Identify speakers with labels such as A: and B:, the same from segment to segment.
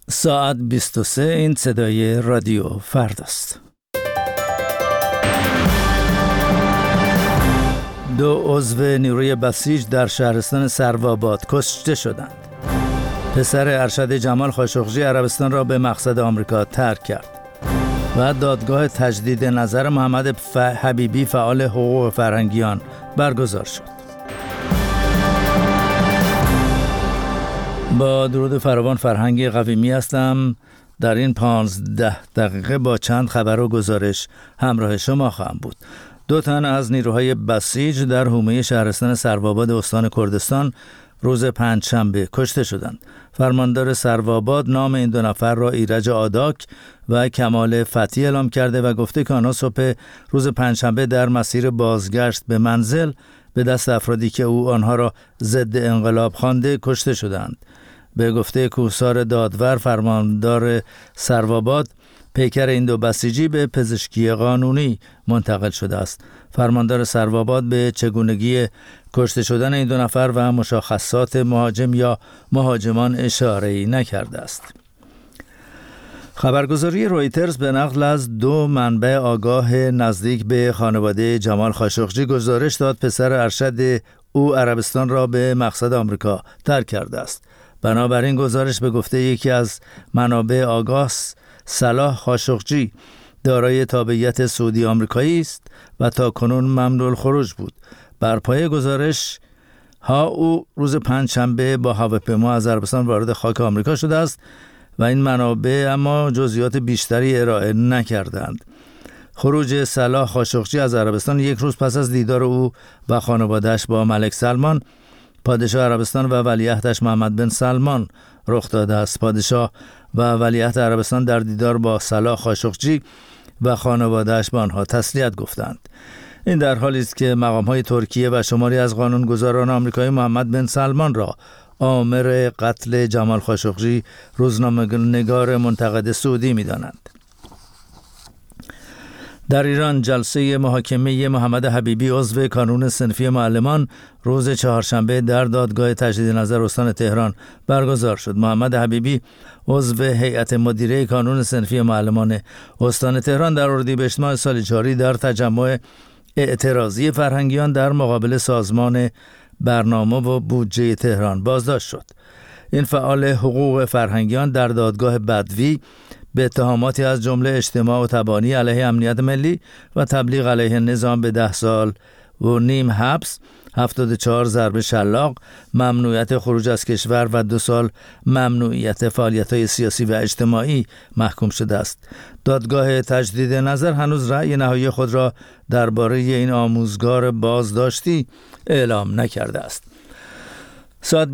A: ساعت 23. این صدای رادیو فردا است. 2 عضو نیروی بسیج در شهرستان سروآباد کشته شدند. پسر ارشد جمال خاشقجی عربستان را به مقصد آمریکا ترک کرد و دادگاه تجدید نظر محمد حبیبی فعال حقوق فرهنگیان برگزار شد. با درود فراوان، فرهنگ قویمی هستم. در این 15 دقیقه با چند خبر و گزارش همراه شما خواهم بود. 2 تن از نیروهای بسیج در حومه شهرستان سروآباد استان کردستان روز پنجشنبه کشته شدند. فرماندار سروآباد نام این 2 نفر را ایرج آداک و کمال فتی اعلام کرده و گفته که آنها صبح روز پنجشنبه در مسیر بازگشت به منزل به دست افرادی که او آنها را ضد انقلاب خوانده کشته شدند. به گفته کوهسار دادور فرماندار سروآباد، پیکر این 2 بسیجی به پزشکی قانونی منتقل شده است. فرماندار سروآباد به چگونگی کشته شدن این 2 نفر و مشخصات مهاجم یا مهاجمان اشاره‌ای نکرده است. خبرگزاری رویترز به نقل از 2 منبع آگاه نزدیک به خانواده جمال خاشقجی گزارش داد پسر ارشد او عربستان را به مقصد آمریکا ترک کرده است. بنابراین گزارش به گفته یکی از منابع آگاه، صلاح خاشقجی دارای تابعیت سعودی آمریکایی است و تا کنون ممنوع الخروج بود. بر پایه گزارش ها او روز پنجشنبه با هواپیما از عربستان وارد خاک آمریکا شده است و این منابع اما جزئیات بیشتری ارائه نکردند. خروج صلاح خاشقجی از عربستان 1 روز پس از دیدار او و خانواده‌اش با ملک سلمان پادشاه عربستان و ولیعهدش محمد بن سلمان رخ داده است. پادشاه و ولیعهد عربستان در دیدار با صلاح خاشقجی و خانواده‌اش به آنها تسلیت گفتند. این در حالی است که مقام‌های ترکیه و شماری از قانونگذاران آمریکایی محمد بن سلمان را آمر قتل جمال خاشقجی، روزنامه‌نگار منتقد سعودی می‌دانند. در ایران جلسه محاکمه محمد حبیبی عضو کانون صنفی معلمان روز چهارشنبه در دادگاه تجدید نظر استان تهران برگزار شد. محمد حبیبی عضو هیئت مدیره کانون صنفی معلمان استان تهران در اردیبهشت ماه سال جاری در تجمع اعتراضی فرهنگیان در مقابل سازمان برنامه و بودجه تهران بازداشت شد. این فعال حقوق فرهنگیان در دادگاه بدوی به اتهاماتی از جمله اجتماع و تبانی علیه امنیت ملی و تبلیغ علیه نظام به 10 سال و نیم حبس، 74 ضرب شلاق، ممنوعیت خروج از کشور و 2 سال ممنوعیت فعالیت‌های سیاسی و اجتماعی محکوم شده است. دادگاه تجدید نظر هنوز رأی نهایی خود را درباره این آموزگار بازداشتی اعلام نکرده است. ساعت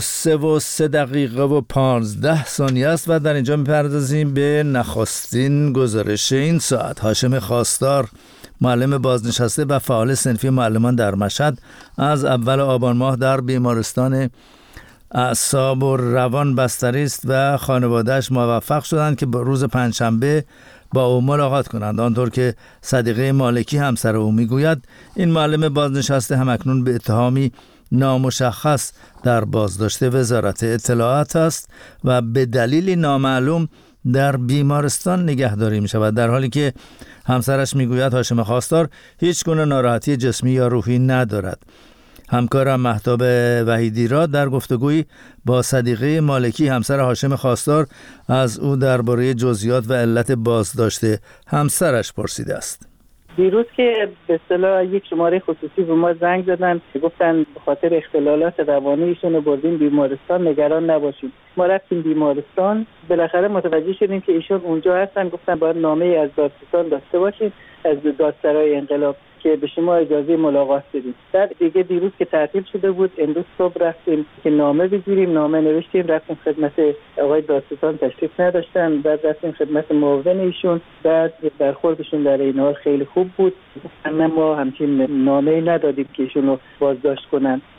A: 23:03:15 است و در اینجا می‌پردازیم به نخستین گزارش این ساعت. هاشم خواستار، معلم بازنشسته و فعال صنفی معلمان در مشهد، از اول آبان ماه در بیمارستان اعصاب و روان بستری است و خانواده‌اش موفق شدند که روز پنجشنبه با او ملاقات کنند. آنطور که صدیقه مالکی همسر او میگوید، این معلم بازنشسته همکنون به اتهامی نامشخص در بازداشت وزارت اطلاعات است و به دلیلی نامعلوم در بیمارستان نگهداری می شود، در حالی که همسرش میگوید هاشم خواستار هیچ گونه ناراحتی جسمی یا روحی ندارد. همکارم مهتاب وحیدی را در گفتگویی با صدیقه مالکی همسر هاشم خواستار از او درباره جزئیات و علت بازداشت همسرش پرسیده است.
B: دیروز که به اصطلاح یک شماره خصوصی به ما زنگ زدن، گفتن به خاطر اختلالات روانی ایشون رو بردیم بیمارستان، نگران نباشید. ما رفتیم بیمارستان، بالاخره متوجه شدیم که ایشون اونجا هستن. گفتن باید نامه از دادستان داشته باشید، از دادسرای انقلاب، که به شما اجازه ملاقات بدیم. در دیگه دیروز که تعطیل شده بود، امروز صبح رفتیم که نامه بگیریم، نامه نوشتیم، رفتیم خدمت آقای دادستان، تشریف نداشتن. بعد رفتیم خدمت معاون ایشون، بعد برخوردشون در این حال خیلی خوب بود. ما همچین نامه‌ای ندادیم که ایشون رو بازداشت کنن.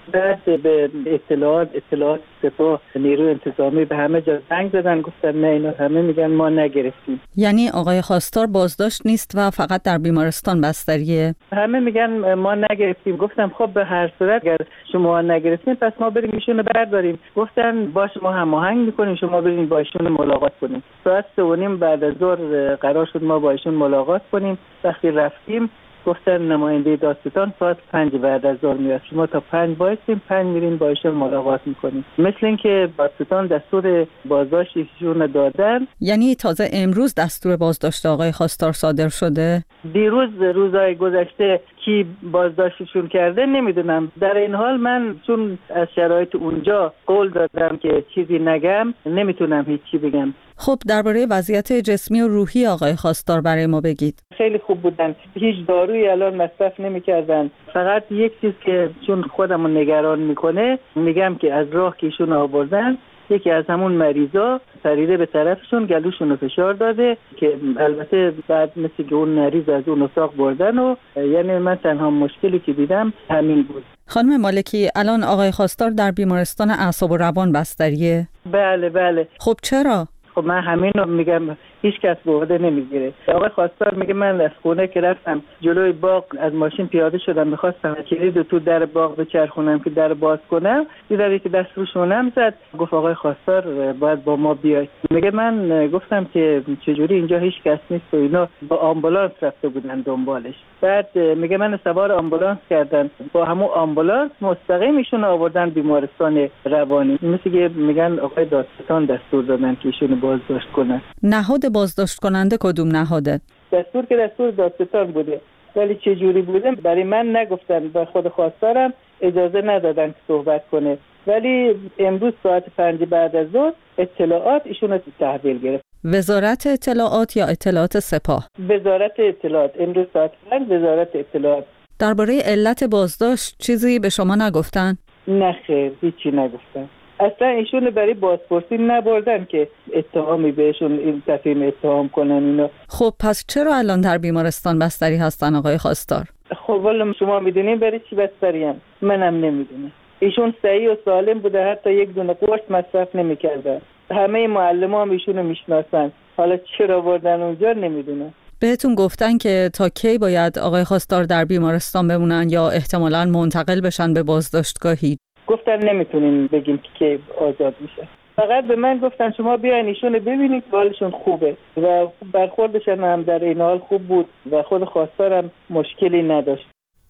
B: بعد به اطلاعات سپاه نیرو انتظامی به همه جا زنگ زدن، گفتن نه اینا همه میگن ما نگرفتیم.
C: یعنی آقای خواستار بازداشت نیست و فقط در بیمارستان بستریه؟
B: همه میگن ما نگرفتیم. گفتم خب به هر صورت اگر شما نگرفتین پس ما بریم ایشونو برداریم. گفتن باش ما هماهنگ میکنیم، شما بریم با ایشون ملاقات کنیم. ساعت 3:30 بعد از ظهر قرار شد ما با ایشون ملاقات کنیم. وقتی رفتیم گفتن نماینده دادستان ساعت 5 بعد از ظهر میاد، شما تا 5 بایستیم، 5 میرین با ایشون ملاقات میکنیم. مثل اینکه دادستان دستور بازداشت ایشون دادن.
C: یعنی تازه امروز دستور بازداشت آقای خواستار صادر شده؟
B: دیروز روزهای گذشته کی بازداشتشون کرده نمیدونم. در این حال من چون از شرایط اونجا قول دادم که چیزی نگم، نمیتونم هیچی بگم.
C: خب درباره وضعیت جسمی و روحی آقای خواستار برای ما بگید.
B: خیلی خوب بودن، هیچ دارویی الان مصرف نمی‌کردن. فقط یک چیز که چون خودمو نگران میکنه، میگم که از راه که ایشون آوردن یکی از همون مریضا پریده به طرفشون، گلوشون رو فشار داده که البته بعد مثل که اون مریض از اون اتاق بردن و یعنی من تنها مشکلی که دیدم همین بود.
C: خانم مالکی، الان آقای خواستار در بیمارستان اعصاب و روان بستریه؟
B: بله.
C: خب چرا؟
B: خب من همین رو میگم، هیچ کس به عهده نمیگیره. آقای خواستار میگه من از خونه که رفتم جلوی باغ از ماشین پیاده شدم، میخواستم کلید تو در باغ بچرخونم که در باز کنم، دیدم که دست رو شونم زد. گفت آقای خواستار باید با ما بیاید. میگه من گفتم که چجوری اینجا هیچ کس نیست و اینا، با آمبولانس رفته بودن دنبالش. بعد میگه من سوار آمبولانس کردن، با همون آمبولانس مستقیم ایشون آوردن بیمارستان روانی. مثل که میگن آقای دادستان دستور دادن که ایشون بازداشت کنن.
C: نهاد بازداشت کننده کدوم نهاده؟
B: دستور که دستور دادستان بوده، ولی چه جوری بوده برای من نگفتن. به خود خواستارم اجازه ندادن که صحبت کنه. ولی امروز ساعت 5 بعد از ظهر اطلاعات ایشون رو تحویل گرفت.
C: وزارت اطلاعات یا اطلاعات سپاه؟
B: وزارت اطلاعات. امروز ساعت 5 وزارت اطلاعات.
C: درباره علت بازداشت چیزی به شما نگفتن؟
B: نه خیر، هیچی نگفتن. اصلا ایشون برای بازپرسی نبردن که اتهامی بهشون این دفعه اتهام کنن اینا.
C: خب پس چرا الان در بیمارستان بستری هستن آقای خواستار؟
B: خب والا شما میدونین برای چی بستریم؟ منم نمیدونم. ایشون صحیح و سالم بوده، حتی یک دونه قرص مصرف نمیکردن. همه معلمان هم ایشونو میشناسن. حالا چرا بردن اونجا نمیدونم.
C: بهتون گفتن که تا کی باید آقای خواستار در بیمارستان بمونن یا احتمالاً منتقل بشن به بازداشتگاهی؟
B: گفتن نمیتونیم بگیم که آزاد میشه. فقط به من گفتن شما بیاین ایشونو ببینید، حالشون خوبه و برخوردشون هم در این حال خوب بود و خود خواستارم مشکلی نداشت.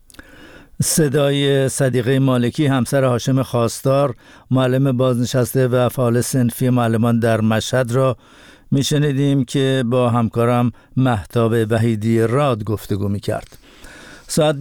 A: صدای صدیقه مالکی، همسر هاشم خواستار، معلم بازنشسته و فعال صنفی معلمان در مشهد را میشنیدیم که با همکارم مهتاب وحیدی راد گفتگو میکرد. ساعت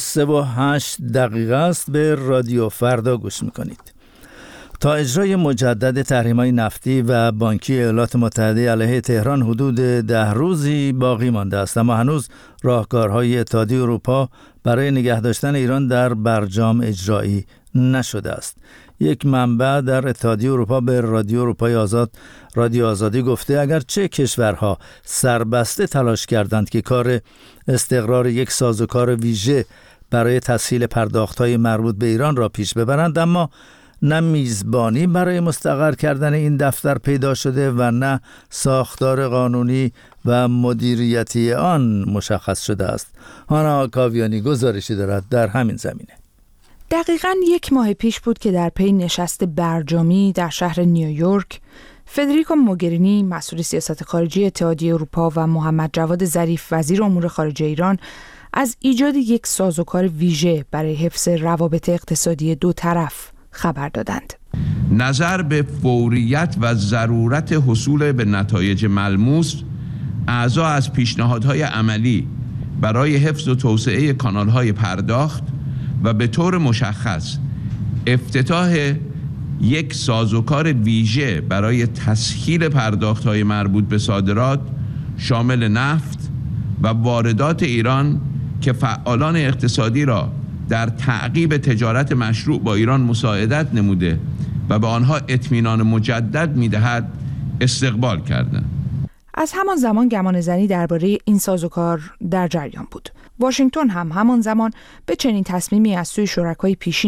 A: 23:08 است. به رادیو فردا گوش میکنید. تا اجرای مجدد تحریم‌های نفتی و بانکی ایالات متحده علیه تهران حدود 10 روزی باقی مانده است، اما هنوز راهکارهای اتحادیه اروپا برای نگه داشتن ایران در برجام اجرایی نشده است. یک منبع در اتحادیه اروپا به رادیو اروپای آزاد، رادیو آزادی گفته اگرچه کشورها سربسته تلاش کردند که کار استقرار یک سازوکار ویژه برای تسهیل پرداخت‌های مربوط به ایران را پیش ببرند، اما نه میزبانی برای مستقر کردن این دفتر پیدا شده و نه ساختار قانونی و مدیریتی آن مشخص شده است. هانا کاویانی گزارشی دارد در همین زمینه.
D: دقیقاً 1 ماه پیش بود که در پی نشست برجامی در شهر نیویورک، فدریکو موگرینی مسئول سیاست خارجی اتحادیه اروپا و محمد جواد ظریف وزیر امور خارجه ایران از ایجاد یک سازوکار ویژه برای حفظ روابط اقتصادی دو طرف خبر دادند.
E: نظر به فوریت و ضرورت حصول به نتایج ملموس، اعضا از پیشنهادهای عملی برای حفظ و توسعه کانالهای پرداخت و به طور مشخص افتتاح یک سازوکار ویژه برای تسهیل پرداخت‌های مربوط به صادرات شامل نفت و واردات ایران که فعالان اقتصادی را در تعقیب تجارت مشروع با ایران مساعدت نموده و به آنها اطمینان مجدد می‌دهد استقبال کردند.
D: از همان زمان گمانه‌زنی درباره این سازوکار در جریان بود. واشنگتن هم همان زمان به چنین تصمیمی از سوی شرکای پیشین خود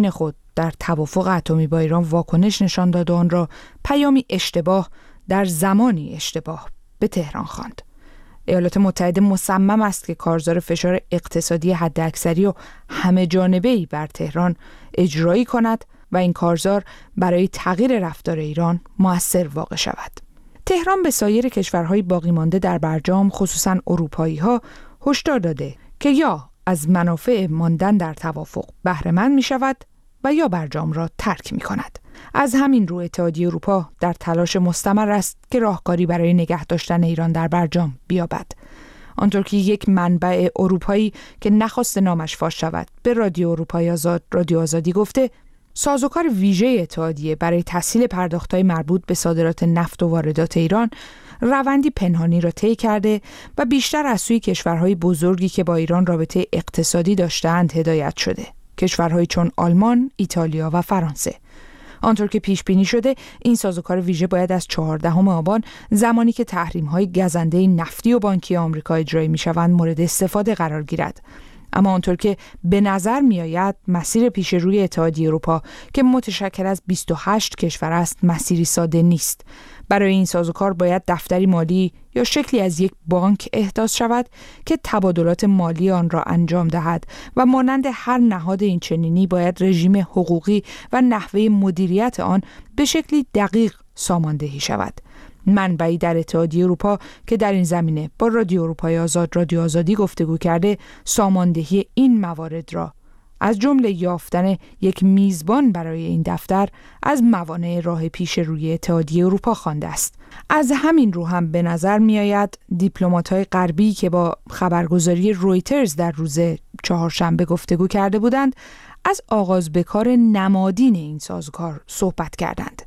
D: در توافق اتمی با ایران واکنش نشان داد و آن را پیامی اشتباه در زمانی اشتباه به تهران خواند. ایالات متحده مصمم است که کارزار فشار اقتصادی حداکثری و همه جانبه‌ای بر تهران اجرایی کند و این کارزار برای تغییر رفتار ایران مؤثر واقع شود. تهران به سایر کشورهای باقی مانده در برجام، خصوصاً اروپایی‌ها، هشدار داده که یا از منافع ماندن در توافق بهره مند می‌شود و یا برجام را ترک می‌کند. از همین رو اتحادیه اروپا در تلاش مستمر است که راهکاری برای نگه داشتن ایران در برجام بیابد. آنطور که یک منبع اروپایی که نخواست نامش فاش شود به رادیو اروپای آزاد، رادیو آزادی گفته سازوکار ویژه اتحادیه برای تسهیل پرداخت‌های مربوط به صادرات نفت و واردات ایران روندی پنهانی را طی کرده و بیشتر از سوی کشورهای بزرگی که با ایران رابطه اقتصادی داشتند هدایت شده. کشورهایی چون آلمان، ایتالیا و فرانسه. آنطور که پیش بینی شده این سازوکار ویژه باید از 14 آبان زمانی که تحریم‌های گزنده نفتی و بانکی آمریکا اجرایی می‌شوند مورد استفاده قرار گیرد. اما آنطور که به نظر می‌آید مسیر پیش روی اتحادیه اروپا که متشکل از 28 کشور است مسیری ساده نیست. برای این سازوکار باید دفتری مالی یا شکلی از یک بانک احداث شود که تبادلات مالی آن را انجام دهد و مانند هر نهاد این چنینی باید رژیم حقوقی و نحوه مدیریت آن به شکلی دقیق ساماندهی شود. منبعی در اتحادیه اروپا که در این زمینه با رادیو اروپای آزاد، رادیو آزادی گفتگو کرده، ساماندهی این موارد را از جمله یافتن یک میزبان برای این دفتر از موانع راه پیش روی اتحادیه اروپا خوانده است. از همین رو هم به نظر می آید دیپلمات‌های غربی که با خبرگزاری رویترز در روز چهارشنبه گفتگو کرده بودند، از آغاز به کار نمادین این سازوکار صحبت کردند.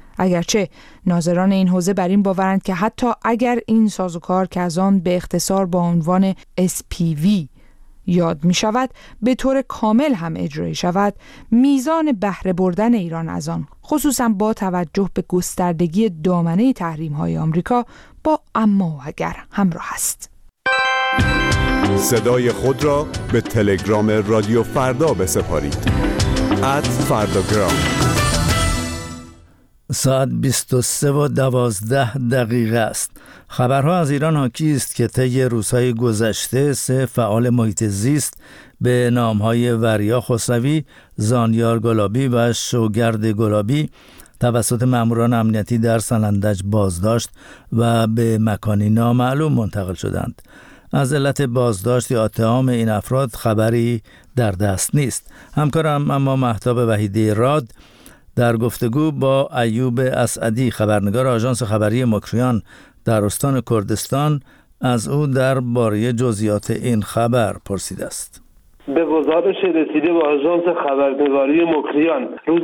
D: اگرچه ناظران این حوزه بر این باورند که حتی اگر این سازوکار که از آن به اختصار با عنوان SPV یاد می شود به طور کامل هم اجرایی شود، میزان بهره بردن ایران از آن خصوصا با توجه به گستردگی دامنه تحریم های آمریکا با اما و اگر همراه است.
F: صدای خود را به تلگرام رادیو فردا بسپارید. @فرdagram.
A: ساعت 23:12 است. خبرها از ایران حاکی است که طی روزهای گذشته 3 فعال محیط زیست به نامهای وریا خسروی، زانیار گلابی و شوگرد گلابی توسط ماموران امنیتی در سنندج بازداشت و به مکانی نامعلوم منتقل شدند. از علت بازداشت یا اتهام این افراد خبری در دست نیست. همکارم اما مهتاب وحیدی راد در گفتگو با ایوب اسعدی، خبرنگار آژانس خبری مکریان در استان کردستان، از او درباره جزئیات این خبر پرسیده است.
G: به گزارش رسیده به آژانس خبرنگاری مکریان روز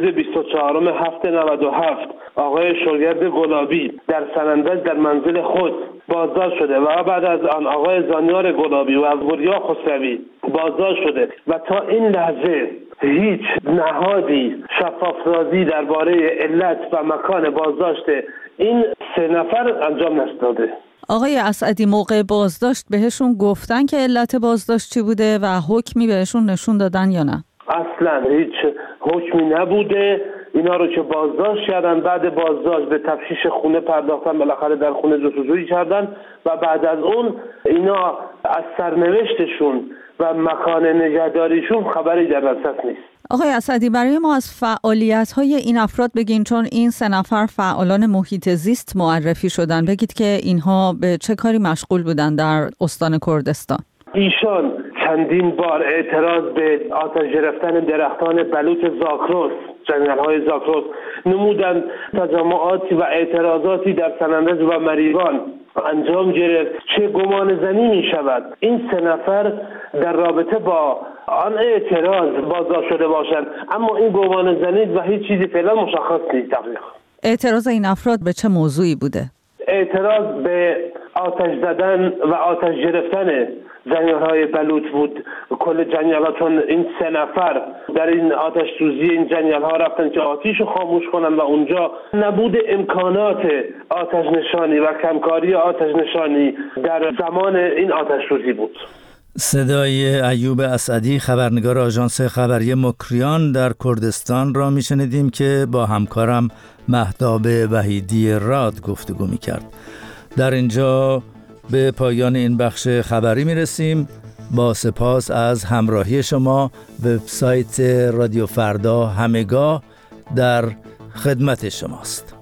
G: 24/7/97 آقای شوگرد گلابی در سنندج در منزل خود بازداشت شده و بعد از آن آقای زانیار گلابی و وریا خسروی بازداشت شده و تا این لحظه هیچ نهادی شفاف‌سازی درباره علت و مکان بازداشت این 3 نفر انجام نشده.
C: آقای اسعدی، موقع بازداشت بهشون گفتن که علت بازداشت چی بوده و حکمی بهشون نشون دادن یا نه؟
G: اصلا هیچ حکمی نبوده. اینا رو که بازداشت کردن، بعد بازداشت به تفتیش خونه پرداختن، بالاخره در خونه جستجویی کردن و بعد از اون اینا از سرنوشتشون و مکان نگهداریشون خبری در دسترس نیست.
C: آقای اسعدی، برای ما از فعالیت‌های این افراد بگین، چون این 3 نفر فعالان محیط زیست معرفی شدن. بگید که اینها به چه کاری مشغول بودن در استان کردستان؟
G: ایشان چندین بار اعتراض به آتش گرفتن درختان بلوط زاگرس، جنگل‌های زاگرس نمودند. تجمعاتی و اعتراضاتی در سنندج و مریوان انجام گرفت. چه گمان زنی می شود این 3 نفر در رابطه با آن اعتراض بازداشت شده باشند، اما این گمان زنی و هیچ چیزی فعلا مشخص نیست. دقیقاً
C: اعتراض این افراد به چه موضوعی بوده؟
G: اعتراض به آتش زدن و آتش گرفتن جنگل‌های بلوط بود. کل جنگل‌ها، چون این 3 نفر در این آتش سوزی این جنگل‌ها رفتن که آتش رو خاموش کنن و اونجا نبود امکانات آتش نشانی و کمکاری آتش نشانی در زمان این آتش سوزی بود.
A: صدای ایوب اسعدی خبرنگار آژانس خبری مکریان در کردستان را میشنیدیم که با همکارم مهتاب وحیدی راد گفتگو میکرد. در اینجا به پایان این بخش خبری میرسیم. با سپاس از همراهی شما. وبسایت رادیو فردا همگاه در خدمت شماست.